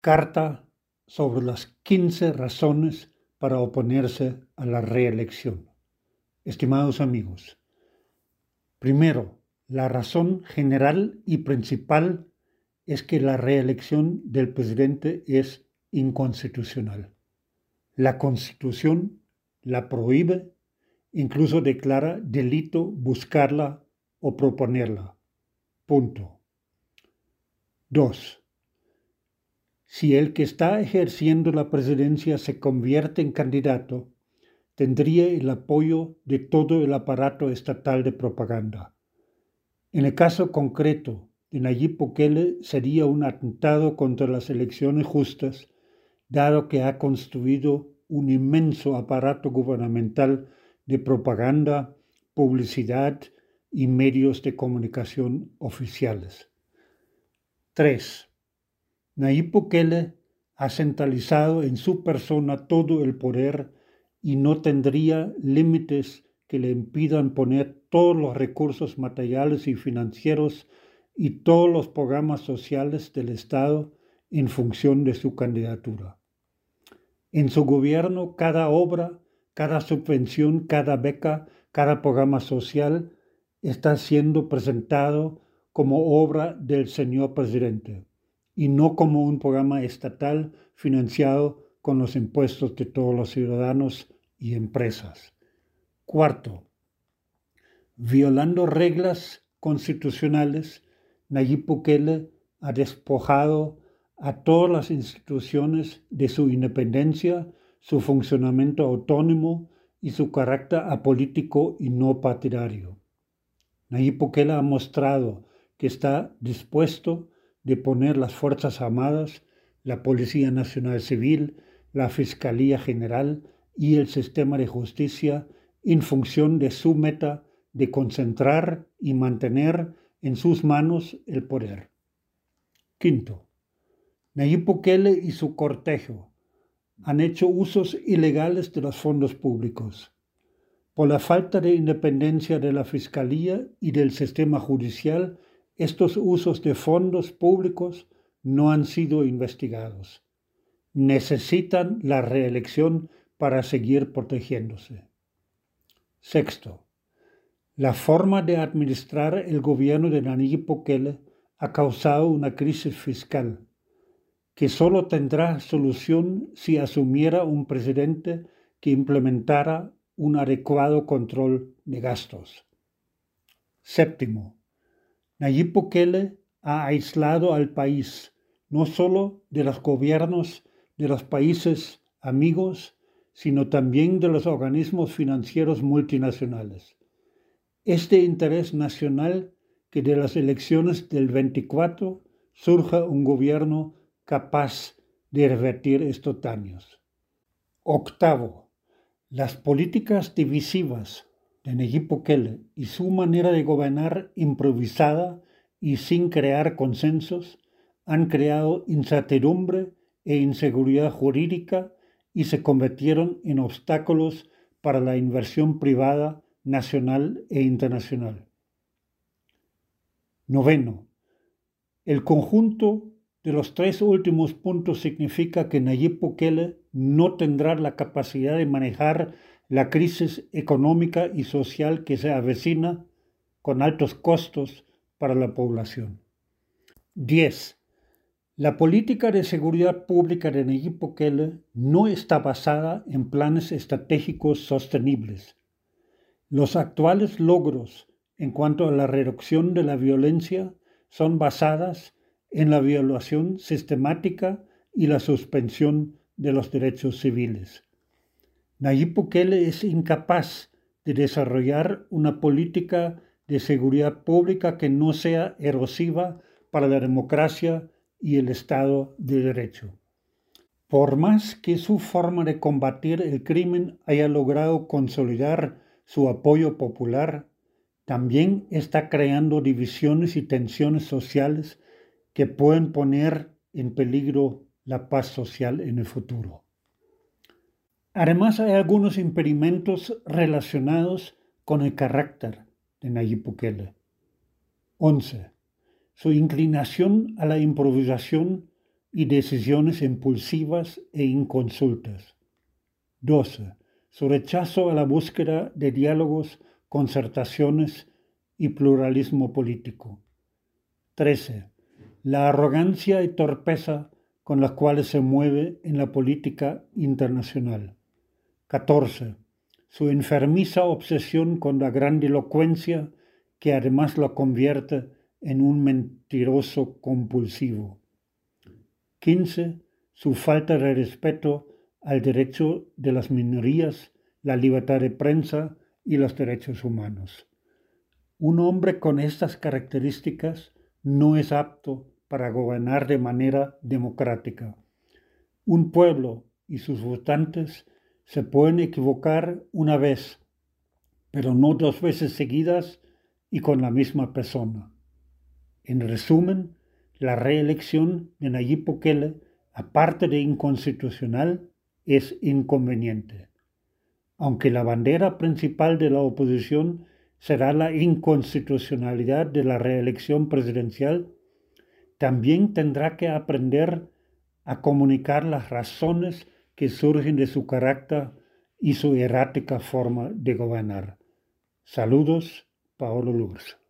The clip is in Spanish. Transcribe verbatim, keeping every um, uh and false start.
Carta sobre las quince razones para oponerse a la reelección. Estimados amigos, primero, la razón general y principal es que la reelección del presidente es inconstitucional. La Constitución la prohíbe, incluso declara delito buscarla o proponerla. Punto. Dos. Si el que está ejerciendo la presidencia se convierte en candidato, tendría el apoyo de todo el aparato estatal de propaganda. En el caso concreto de Nayib Bukele sería un atentado contra las elecciones justas, dado que ha construido un inmenso aparato gubernamental de propaganda, publicidad y medios de comunicación oficiales. Tres. Nayib Bukele ha centralizado en su persona todo el poder y no tendría límites que le impidan poner todos los recursos materiales y financieros y todos los programas sociales del Estado en función de su candidatura. En su gobierno, cada obra, cada subvención, cada beca, cada programa social está siendo presentado como obra del señor presidente y no como un programa estatal financiado con los impuestos de todos los ciudadanos y empresas. Cuarto, violando reglas constitucionales, Nayib Bukele ha despojado a todas las instituciones de su independencia, su funcionamiento autónomo y su carácter apolítico y no partidario. Nayib Bukele ha mostrado que está dispuesto de poner las Fuerzas Armadas, la Policía Nacional Civil, la Fiscalía General y el sistema de justicia en función de su meta de concentrar y mantener en sus manos el poder. Quinto, Nayib Bukele y su cortejo han hecho usos ilegales de los fondos públicos. Por la falta de independencia de la Fiscalía y del sistema judicial, estos usos de fondos públicos no han sido investigados. Necesitan la reelección para seguir protegiéndose. Sexto, la forma de administrar el gobierno de Nayib Bukele ha causado una crisis fiscal que solo tendrá solución si asumiera un presidente que implementara un adecuado control de gastos. Séptimo, Nayib Bukele ha aislado al país no solo de los gobiernos de los países amigos, sino también de los organismos financieros multinacionales. Es de interés nacional que de las elecciones del veinticuatro surja un gobierno capaz de revertir estos daños. Octavo, las políticas divisivas de Nayib Bukele y su manera de gobernar improvisada y sin crear consensos han creado incertidumbre e inseguridad jurídica y se convirtieron en obstáculos para la inversión privada nacional e internacional. Noveno, el conjunto de los tres últimos puntos significa que Nayib Bukele no tendrá la capacidad de manejar la crisis económica y social que se avecina con altos costos para la población. diez. La política de seguridad pública de Nayib Bukele no está basada en planes estratégicos sostenibles. Los actuales logros en cuanto a la reducción de la violencia son basadas en la violación sistemática y la suspensión de los derechos civiles. Nayib Bukele es incapaz de desarrollar una política de seguridad pública que no sea erosiva para la democracia y el Estado de Derecho. Por más que su forma de combatir el crimen haya logrado consolidar su apoyo popular, también está creando divisiones y tensiones sociales que pueden poner en peligro la paz social en el futuro. Además, hay algunos impedimentos relacionados con el carácter de Nayib Bukele. once. Su inclinación a la improvisación y decisiones impulsivas e inconsultas. doce. Su rechazo a la búsqueda de diálogos, concertaciones y pluralismo político. trece. La arrogancia y torpeza con las cuales se mueve en la política internacional. catorce. Su enfermiza obsesión con la grandilocuencia que además lo convierte en un mentiroso compulsivo. quince. Su falta de respeto al derecho de las minorías, la libertad de prensa y los derechos humanos. Un hombre con estas características no es apto para gobernar de manera democrática. Un pueblo y sus votantes se pueden equivocar una vez, pero no dos veces seguidas y con la misma persona. En resumen, la reelección de Nayib Bukele, aparte de inconstitucional, es inconveniente. Aunque la bandera principal de la oposición será la inconstitucionalidad de la reelección presidencial, también tendrá que aprender a comunicar las razones que surgen de su carácter y su errática forma de gobernar. Saludos, Paolo Lurs.